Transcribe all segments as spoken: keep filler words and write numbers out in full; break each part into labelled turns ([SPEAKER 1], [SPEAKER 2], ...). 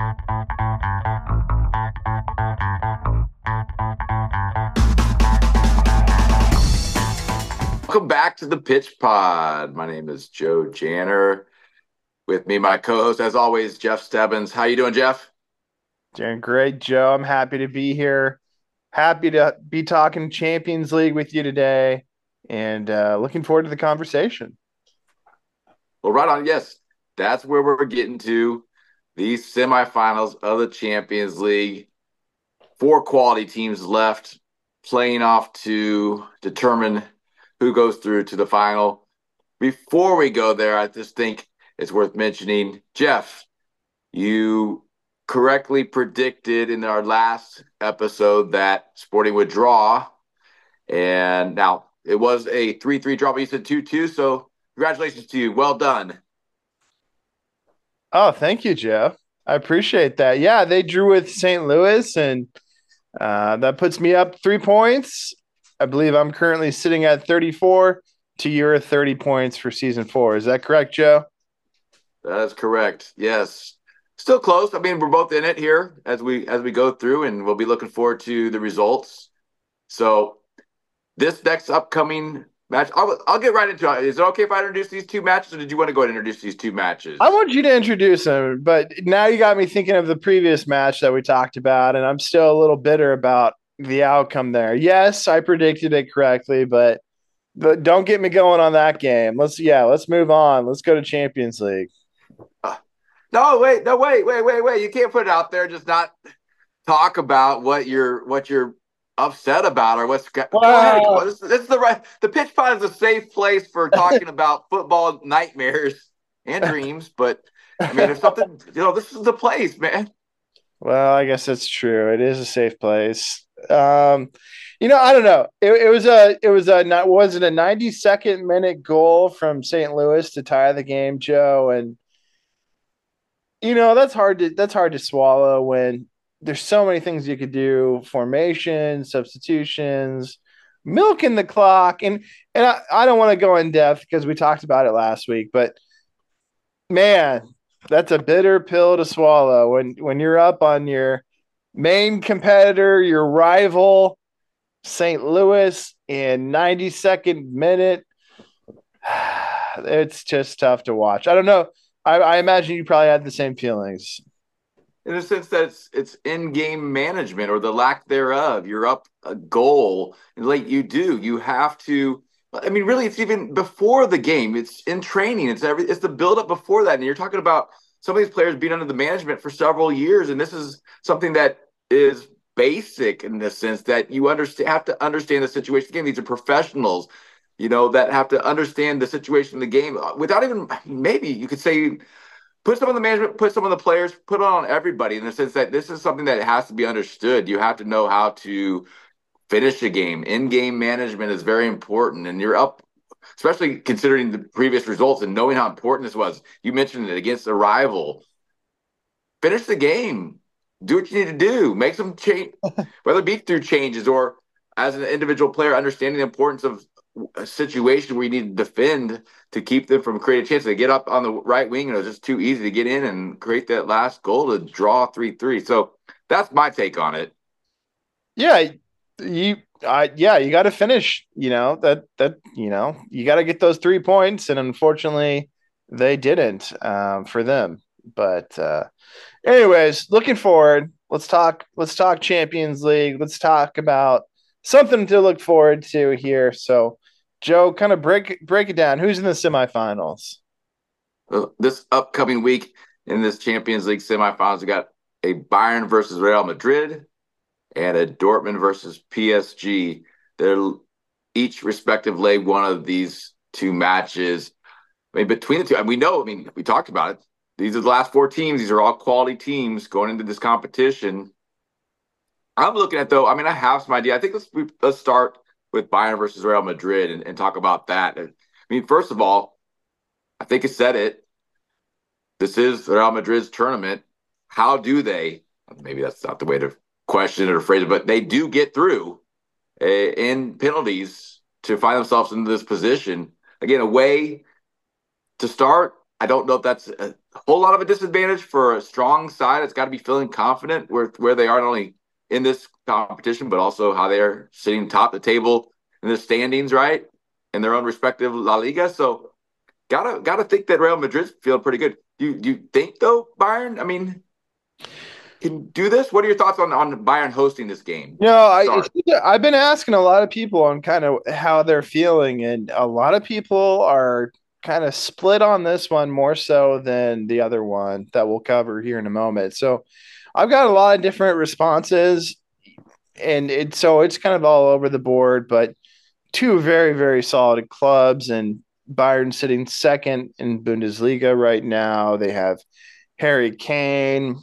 [SPEAKER 1] Welcome back to the Pitch Pod. My name is Joe Janner. With me, my co-host, as always, Jeff Stebbins. How you doing, Jeff?
[SPEAKER 2] Doing great, Joe. I'm happy to be here. Happy to be talking Champions League with you today and uh, looking forward to the conversation.
[SPEAKER 1] Well, right on. Yes, that's where we're getting to. These semifinals of the Champions League. Four quality teams left playing off to determine who goes through to the final. Before we go there, I just think it's worth mentioning, Jeff, you correctly predicted in our last episode that Sporting would draw. And now it was a three three draw, but you said two two. So congratulations to you. Well done.
[SPEAKER 2] Oh, thank you, Joe. I appreciate that. Yeah, they drew with Saint Louis, and uh, that puts me up three points. I believe I'm currently sitting at thirty-four to your thirty points for season four. Is that correct, Joe?
[SPEAKER 1] That is correct. Yes. Still close. I mean, we're both in it here as we as we go through, and we'll be looking forward to the results. So this next upcoming match, I'll, I'll get right into it. Is it okay if I introduce these two matches, or did you want to go ahead and introduce these two
[SPEAKER 2] I
[SPEAKER 1] matches?
[SPEAKER 2] want you to introduce them, but now you got me thinking of the previous match that we talked about, and I'm still a little bitter about the outcome there. Yes, I predicted it correctly, but but don't get me going on that game. Let's yeah, let's move on. Let's go to Champions League.
[SPEAKER 1] Uh, no, wait, no, wait, wait, wait, wait. You can't put it out there. Just not talk about what you're what you're upset about or what's go ahead. Come on.
[SPEAKER 2] Wow.
[SPEAKER 1] This, this is the right. The pitch pod is a safe place for talking about football nightmares and dreams. But I mean, if something, you know, this is the place, man.
[SPEAKER 2] Well, I guess that's true. It is a safe place. Um, you know, I don't know. It, it was a it was a not was it a ninety-second minute goal from Saint Louis to tie the game, Joe, and you know that's hard to that's hard to swallow when there's so many things you could do: formation, substitutions, milking the clock, and and I, I don't want to go in depth because we talked about it last week, but man, that's a bitter pill to swallow when when you're up on your main competitor, your rival, Saint Louis, in ninety-second minute. It's just tough to watch. I don't know. I, I imagine you probably had the same feelings.
[SPEAKER 1] In the sense that it's it's in-game management or the lack thereof. You're up a goal, and like you do, you have to. I mean, really, it's even before the game. It's in training. It's every. It's the build-up before that, and you're talking about some of these players being under the management for several years, and this is something that is basic in the sense that you understand have to understand the situation. Again, these are professionals, you know, that have to understand the situation of the game without even maybe you could say put some of the management, put some of the players, put it on everybody in the sense that this is something that has to be understood. You have to know how to finish a game. In-game management is very important, and you're up, especially considering the previous results and knowing how important this was. You mentioned it against a rival. Finish the game. Do what you need to do. Make some change, whether it be through changes or as an individual player, understanding the importance of a situation where you need to defend to keep them from creating a chance. They get up on the right wing, and it was just too easy to get in and create that last goal to draw three three. So that's my take on it.
[SPEAKER 2] Yeah, you I yeah, you got to finish, you know, that that you know, you got to get those three points and unfortunately they didn't um, for them. But uh anyways, looking forward, let's talk let's talk Champions League. Let's talk about something to look forward to here. So, Joe, kind of break break it down. Who's in the semifinals?
[SPEAKER 1] Uh, This upcoming week in this Champions League semifinals, we got a Bayern versus Real Madrid and a Dortmund versus P S G. They're each respective leg one of these two matches. I mean, between the two, and we know, I mean, we talked about it. These are the last four teams. These are all quality teams going into this competition. I'm looking at though. I mean, I have some idea. I think let's let's start with Bayern versus Real Madrid and, and talk about that. I mean, first of all, I think it said it. This is Real Madrid's tournament. How do they? Maybe that's not the way to question it or phrase it, but they do get through uh, in penalties to find themselves in this position. Again, a way to start. I don't know if that's a whole lot of a disadvantage for a strong side. It's got to be feeling confident with where they are, not only in this competition, but also how they're sitting top of the table in the standings, right? In their own respective La Liga. So gotta gotta think that Real Madrid's feeling pretty good. Do you, do you think though, Bayern? I mean, can do this? What are your thoughts on on Bayern hosting this game
[SPEAKER 2] You know,
[SPEAKER 1] to
[SPEAKER 2] I
[SPEAKER 1] start?
[SPEAKER 2] it's, I've been asking a lot of people on kind of how they're feeling, and a lot of people are kind of split on this one more so than the other one that we'll cover here in a moment. So I've got a lot of different responses, and it so it's kind of all over the board, but two very, very solid clubs, and Bayern sitting second in Bundesliga right now. They have Harry Kane,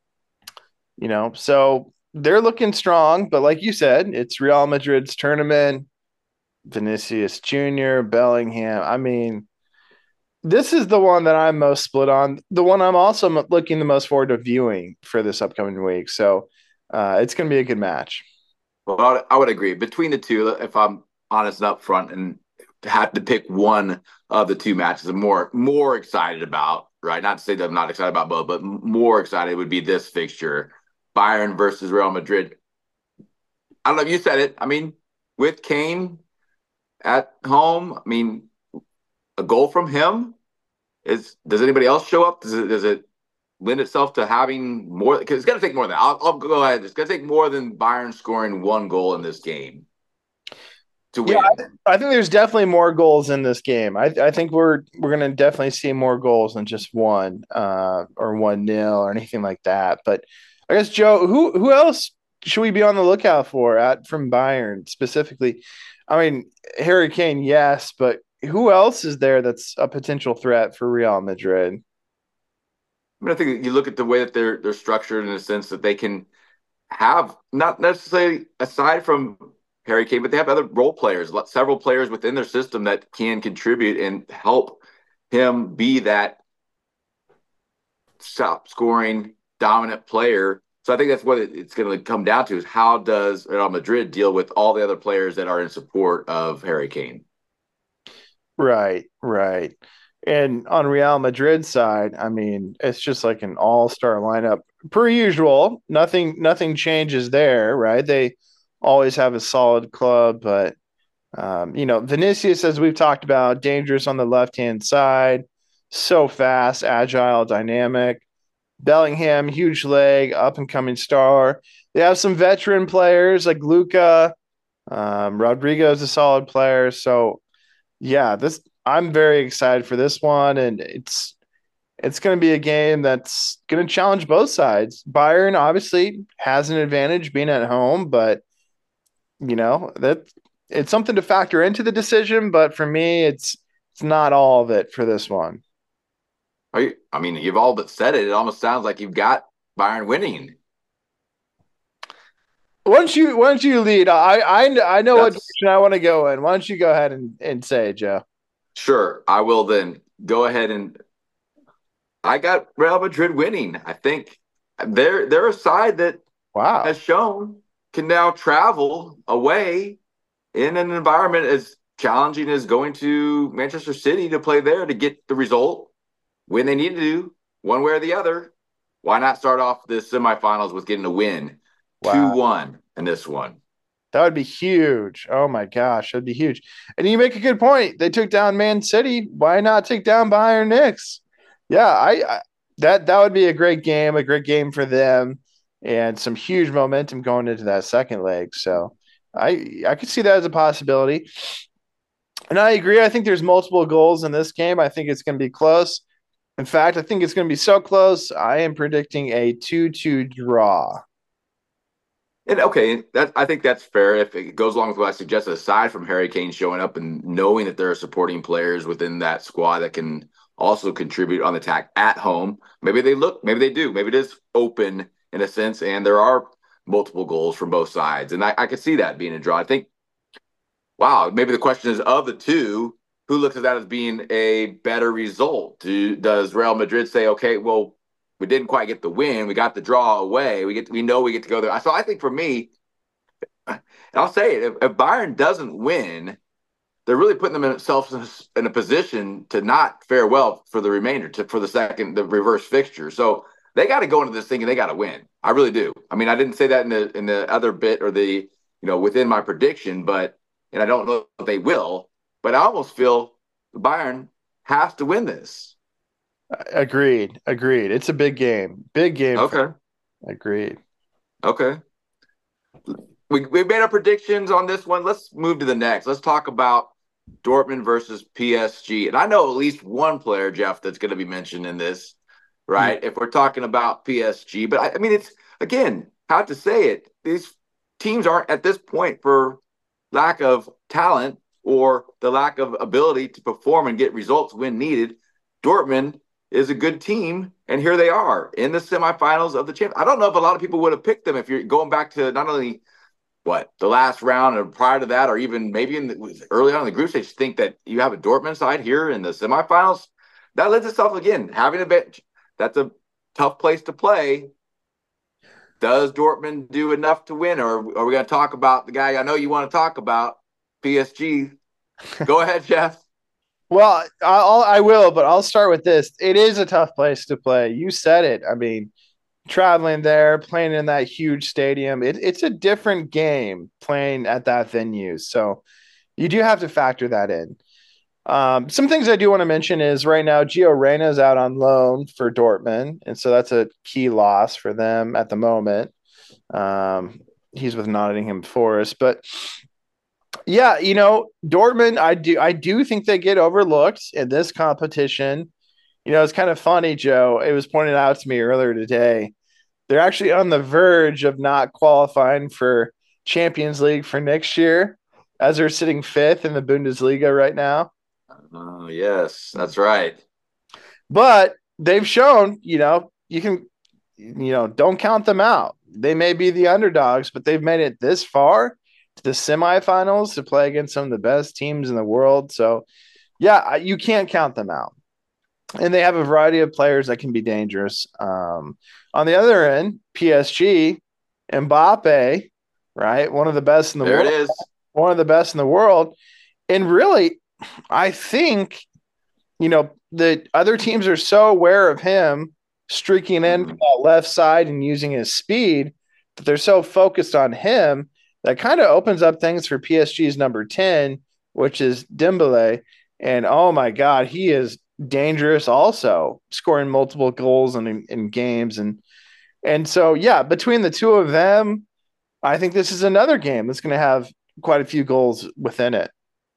[SPEAKER 2] you know, so they're looking strong. But like you said, it's Real Madrid's tournament. Vinicius Junior, Bellingham. I mean, this is the one that I'm most split on. The one I'm also looking the most forward to viewing for this upcoming week. So uh, it's going to be a good match.
[SPEAKER 1] Well, I would agree. Between the two, if I'm honest and upfront and had to pick one of the two matches I'm more more excited about, right? Not to say that I'm not excited about both, but more excited would be this fixture, Bayern versus Real Madrid. I don't know if you said it. I mean, with Kane at home, I mean, a goal from him is. Does anybody else show up? Does it does it lend itself to having more? Because it's going to take more than that. I'll, I'll go ahead. It's going to take more than Bayern scoring one goal in this game to
[SPEAKER 2] Yeah,
[SPEAKER 1] win.
[SPEAKER 2] I, I think there's definitely more goals in this game. I, I think we're we're going to definitely see more goals than just one uh, or one nil or anything like that. But I guess Joe, who who else should we be on the lookout for at from Bayern specifically? I mean, Harry Kane, yes, but who else is there that's a potential threat for Real Madrid?
[SPEAKER 1] I mean, I think you look at the way that they're they're structured in a sense that they can have not necessarily aside from Harry Kane, but they have other role players, several players within their system that can contribute and help him be that stop scoring dominant player. So I think that's what it's going to come down to is how does Real Madrid deal with all the other players that are in support of Harry Kane?
[SPEAKER 2] Right, right. And on Real Madrid side, I mean, it's just like an all-star lineup per usual. Nothing nothing changes there, right? They always have a solid club, but um, you know, Vinicius, as we've talked about, dangerous on the left-hand side, so fast, agile, dynamic. Bellingham, huge leg, up and coming star. They have some veteran players like Luca. Um, Rodrigo is a solid player. So yeah, this I'm very excited for this one, and it's it's going to be a game that's going to challenge both sides. Bayern obviously has an advantage being at home, but you know that it's something to factor into the decision. But for me, it's it's not all of it for this one.
[SPEAKER 1] You, I mean, you've all but said it. It almost sounds like you've got Bayern winning.
[SPEAKER 2] Why don't you Why don't you lead? I I I know what
[SPEAKER 1] That's
[SPEAKER 2] direction I want to go in. Why don't you go ahead and, and say it, Joe?
[SPEAKER 1] sure. I will then go ahead and I got Real Madrid winning. I think they're they're a side that has
[SPEAKER 2] Wow.
[SPEAKER 1] shown can now travel away in an environment as challenging as going to Manchester City to play there to get the result when they need to do one way or the other. Why not start off the semifinals with getting a win two
[SPEAKER 2] Wow.
[SPEAKER 1] one in this one?
[SPEAKER 2] That would be huge. Oh my gosh, that'd be huge. And you make a good point. They took down Man City. Why not take down Bayern Knicks? Yeah, I, I that that would be a great game, a great game for them, and some huge momentum going into that second leg. So I I could see that as a possibility. And I agree. I think there's multiple goals in this game. I think it's going to be close. In fact, I think it's going to be so close. I am predicting a two two draw.
[SPEAKER 1] And okay, that I think that's fair if it goes along with what I suggested. Aside from Harry Kane showing up and knowing that there are supporting players within that squad that can also contribute on the attack at home, maybe they look, maybe they do, maybe it is open in a sense, and there are multiple goals from both sides, and I, I could see that being a draw. I think, wow, maybe the question is of the two, who looks at that as being a better result? Do, does Real Madrid say, okay, well, we didn't quite get the win. We got the draw away. We get we know we get to go there. So I think for me, and I'll say it, if, if Bayern doesn't win, they're really putting themselves in a, in a position to not fare well for the remainder, to for the second, the reverse fixture. So they got to go into this thing and they got to win. I really do. I mean, I didn't say that in the in the other bit or the you know within my prediction, but and I don't know if they will, but I almost feel Bayern has to win this.
[SPEAKER 2] Agreed. Agreed. It's a big game. Big game.
[SPEAKER 1] Okay.
[SPEAKER 2] For- Agreed.
[SPEAKER 1] Okay. We we made our predictions on this one. Let's move to the next. Let's talk about Dortmund versus P S G. And I know at least one player, Jeff, that's going to be mentioned in this, right? Mm-hmm. If we're talking about P S G. But I, I mean, it's, again, how to say it, these teams aren't at this point for lack of talent or the lack of ability to perform and get results when needed. Dortmund is a good team, and here they are in the semifinals of the champ. I don't know if a lot of people would have picked them if you're going back to not only what the last round or prior to that, or even maybe in the, early on in the group stage, think that you have a Dortmund side here in the semifinals. That lends itself, again, having a bench. That's a tough place to play. Does Dortmund do enough to win, or are we going to talk about the guy I know you want to talk about, P S G? Go ahead, Jeff.
[SPEAKER 2] Well, I'll, I will, but I'll start with this. It is a tough place to play. You said it. I mean, traveling there, playing in that huge stadium, it, it's a different game playing at that venue. So you do have to factor that in. Um, some things I do want to mention is right now Gio Reyna is out on loan for Dortmund, and so that's a key loss for them at the moment. Um, he's with Nottingham Forest, but yeah, you know, Dortmund, I do I do think they get overlooked in this competition. You know, it's kind of funny, Joe. It was pointed out to me earlier today. They're actually on the verge of not qualifying for Champions League for next year, as they're sitting fifth in the Bundesliga right now.
[SPEAKER 1] Oh, yes, that's right.
[SPEAKER 2] But they've shown, you know, you can, you know, don't count them out. They may be the underdogs, but they've made it this far to the semifinals to play against some of the best teams in the world. So, yeah, you can't count them out. And they have a variety of players that can be dangerous. Um, on the other end, P S G, Mbappe, right? One of the best in the
[SPEAKER 1] there
[SPEAKER 2] world.
[SPEAKER 1] There it is.
[SPEAKER 2] One of the best in the world. And really, I think, you know, the other teams are so aware of him streaking in mm-hmm. from that left side and using his speed that they're so focused on him that kind of opens up things for P S G's number ten, which is Dembele. And oh my God, he is dangerous also, scoring multiple goals in, in games. And and so, yeah, between the two of them, I think this is another game that's going to have quite a few goals within it.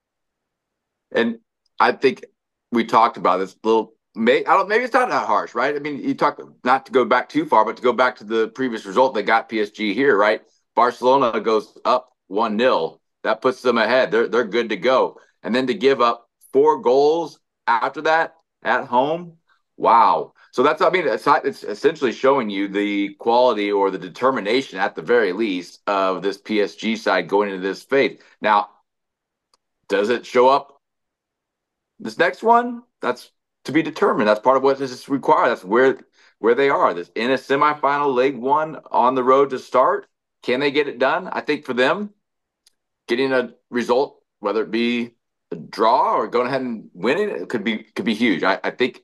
[SPEAKER 1] And I think we talked about this a little. May, I don't. Maybe it's not that harsh, right? I mean, you talk not to go back too far, but to go back to the previous result that got P S G here, right? Barcelona goes up one nil. That puts them ahead. They're they're good to go. And then to give up four goals after that at home, wow. So that's, I mean, it's, not, it's essentially showing you the quality or the determination, at the very least, of this P S G side going into this phase. Now, does it show up this next one? That's to be determined. That's part of what is required. That's where where they are. This in a semifinal, leg one on the road to start. Can they get it done? I think for them, getting a result, whether it be a draw or going ahead and winning, it could be could be huge. I, I think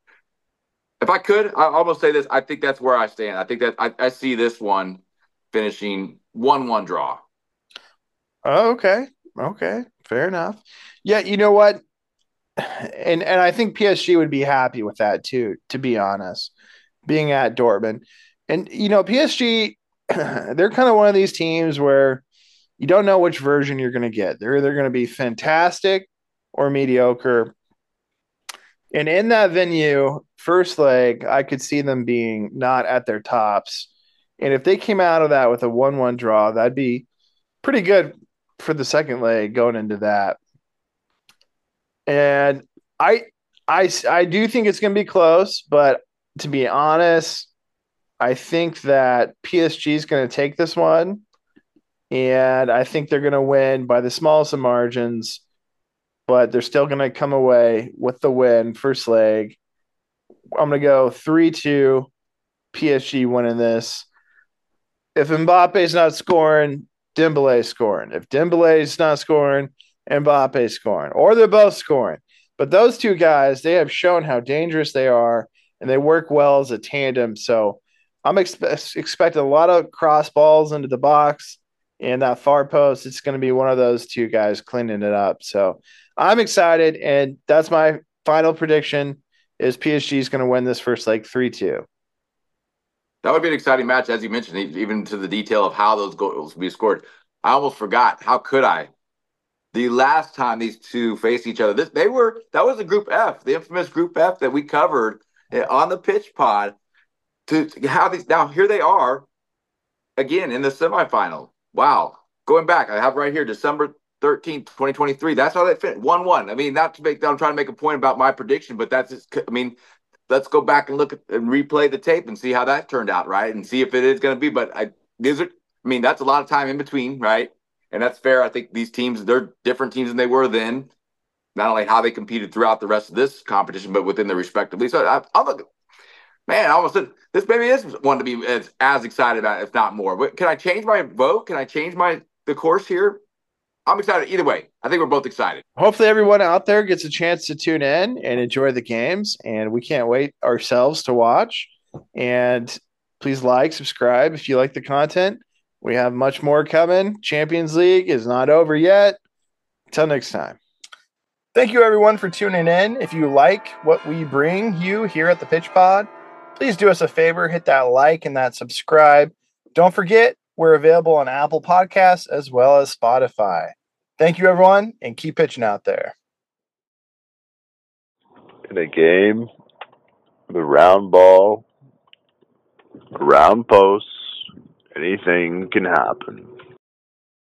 [SPEAKER 1] if I could, I almost say this. I think that's where I stand. I think that I, I see this one finishing one one draw.
[SPEAKER 2] Oh, okay. Okay. Fair enough. Yeah, you know what? And and I think P S G would be happy with that too, to be honest, being at Dortmund. And, you know, P S G, they're kind of one of these teams where you don't know which version you're going to get. They're either going to be fantastic or mediocre. And in that venue, first leg, I could see them being not at their tops. And if they came out of that with a one one draw, that'd be pretty good for the second leg going into that. And I, I, I do think it's going to be close, but to be honest, I think that P S G is going to take this one, and I think they're going to win by the smallest of margins, but they're still going to come away with the win first leg. I'm going to go three two P S G winning this. If Mbappe's not scoring, Dembele's scoring. If Dembele's not scoring, Mbappe scoring, or they're both scoring. But those two guys, they have shown how dangerous they are, and they work well as a tandem. So I'm expe- expecting a lot of cross balls into the box and that far post. It's going to be one of those two guys cleaning it up. So I'm excited, and that's my final prediction: is P S G is going to win this first leg three two.
[SPEAKER 1] That would be an exciting match, as you mentioned, even to the detail of how those goals will be scored. I almost forgot. How could I? The last time these two faced each other, this they were that was the Group F, the infamous Group F that we covered on the Pitch Pod. To have these now, here they are again in the semifinal. Wow, going back, I have right here December thirteenth, twenty twenty-three. That's how they fit one one. I mean, not to make I'm trying to make a point about my prediction, but that's just, I mean, let's go back and look at and replay the tape and see how that turned out, right? And see if it is going to be. But I, these are, I mean, that's a lot of time in between, right? And that's fair. I think these teams, they're different teams than they were then. Not only how they competed throughout the rest of this competition, but within their respective leagues. So I, I'm looking, man, I almost said this maybe is one to be as, as excited about, if not more. But can I change my vote? Can I change my the course here? I'm excited either way. I think we're both excited.
[SPEAKER 2] Hopefully, everyone out there gets a chance to tune in and enjoy the games. And we can't wait ourselves to watch. And please like, subscribe if you like the content. We have much more coming. Champions League is not over yet. Until next time. Thank you, everyone, for tuning in. If you like what we bring you here at the Pitch Pod, please do us a favor, hit that like and that subscribe. Don't forget, we're available on Apple Podcasts as well as Spotify. Thank you, everyone, and keep pitching out there.
[SPEAKER 3] In a game, the round ball, round posts, anything can happen.